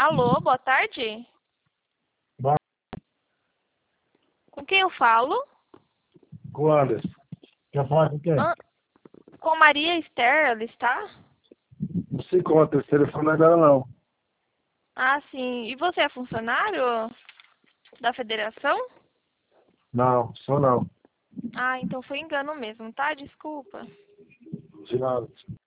Alô, boa tarde. Bom, Com quem eu falo? com o Anderson. Quer falar com quem? Com Maria Esther, ela está? Não se encontra, esse telefone agora não. Ah, sim. E você é funcionário da federação? Não, sou não. Ah, então foi engano mesmo, tá? Desculpa. De nada.